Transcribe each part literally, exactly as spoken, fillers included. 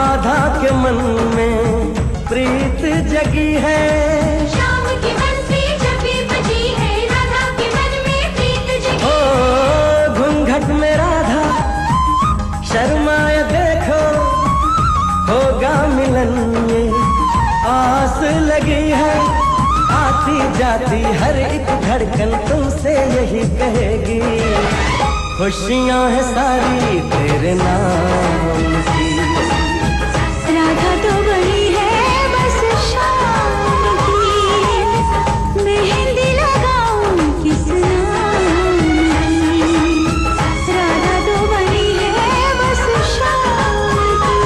राधा के मन में प्रीत जगी है, शाम की बंसी जब भी बजी है, राधा के मन में प्रीत जगी। ओ घूंघट में राधा शर्माए देखो, होगा मिलन ये आस लगी है। आती जाती हर एक धड़कन तुमसे यही कहेगी, खुशियां हैं सारी तेरे नाम की। राधा तो बनी है बस शाम की, मेहंदी लगाऊं किस नाम की। राधा तो बनी है बस शाम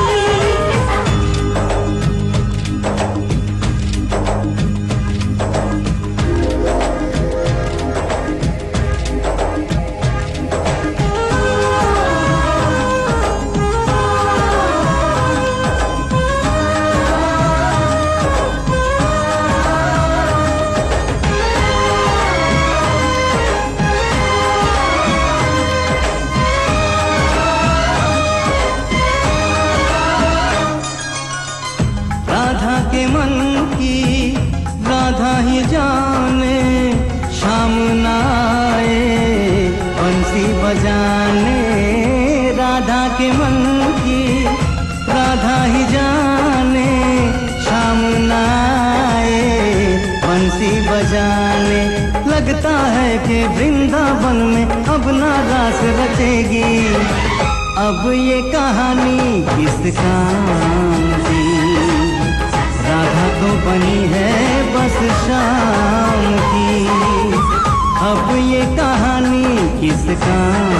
राधा के मन की राधा ही जाने, शाम न आए बंसी बजाने। राधा के मन की राधा ही जाने, शाम न आए बंसी बजाने। लगता है कि वृंदावन में अब ना रास रचेगी, अब ये कहानी किस काम की। राधा तो बनी है बस शाम की, अब ये कहानी किस काम